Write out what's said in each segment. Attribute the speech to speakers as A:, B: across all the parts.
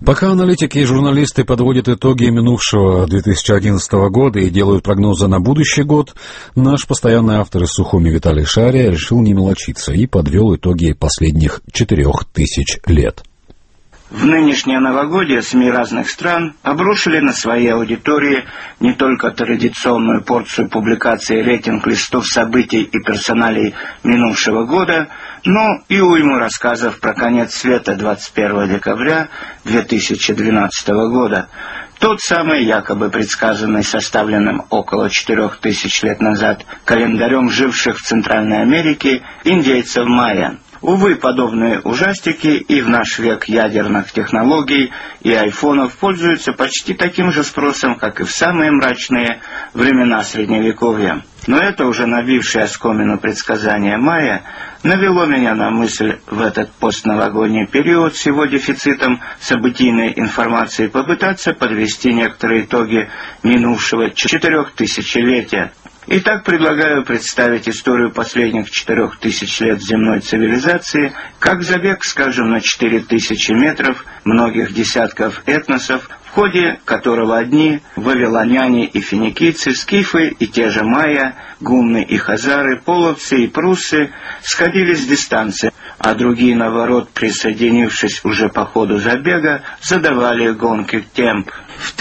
A: Пока аналитики и журналисты подводят итоги минувшего 2011 года и делают прогнозы на будущий год, наш постоянный автор из Сухуми Виталий Шария решил не мелочиться и подвел итоги последних 4000 лет.
B: В нынешнее новогодие СМИ разных стран обрушили на свои аудитории не только традиционную порцию публикаций рейтинг-листов событий и персоналей минувшего года, но и уйму рассказов про конец света 21 декабря 2012 года. Тот самый, якобы предсказанный составленным около 4000 лет назад календарем живших в Центральной Америке индейцев майя. Увы, подобные ужастики и в наш век ядерных технологий и айфонов пользуются почти таким же спросом, как и в самые мрачные времена Средневековья. Но это уже набившее оскомину предсказание майя навело меня на мысль в этот постновогодний период с его дефицитом событийной информации попытаться подвести некоторые итоги минувшего 4000-летия. Итак, предлагаю представить историю последних 4000 лет земной цивилизации, как забег, скажем, на 4000 метров многих десятков этносов, в ходе которого одни – вавилоняне и финикийцы, скифы и те же майя, гунны и хазары, половцы и пруссы – сходились с дистанции, а другие, наоборот, присоединившись уже по ходу забега, задавали гонки темп. В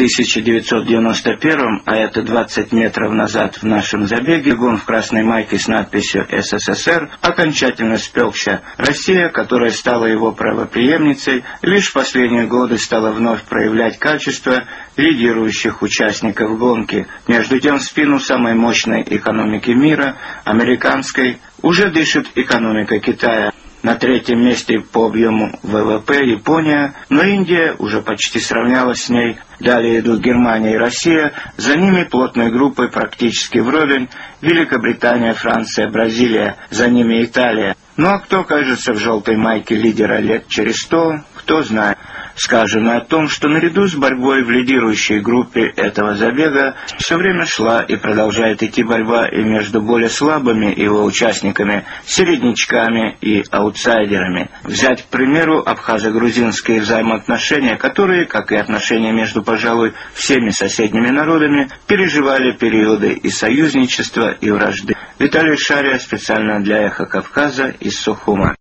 B: 1991, а это 20 метров назад в нашем забеге, гон в красной майке с надписью «СССР» окончательно спекся. Россия, которая стала его правопреемницей, лишь в последние годы стала вновь проявлять качество лидирующих участников гонки. Между тем, в спину самой мощной экономики мира, американской, уже дышит экономика Китая. На третьем месте по объему ВВП Япония, но Индия уже почти сравнялась с ней. Далее идут Германия и Россия, за ними плотной группой практически вровень Великобритания, Франция, Бразилия, за ними Италия. Ну а кто окажется в желтой майке лидера лет через 100, кто знает. Скажем и о том, что наряду с борьбой в лидирующей группе этого забега все время шла и продолжает идти борьба и между более слабыми его участниками, середнячками и аутсайдерами. Взять, к примеру, абхазо-грузинские взаимоотношения, которые, как и отношения между, пожалуй, всеми соседними народами, переживали периоды и союзничества, и вражды. Виталий Шария специально для «Эхо Кавказа» из Сухума.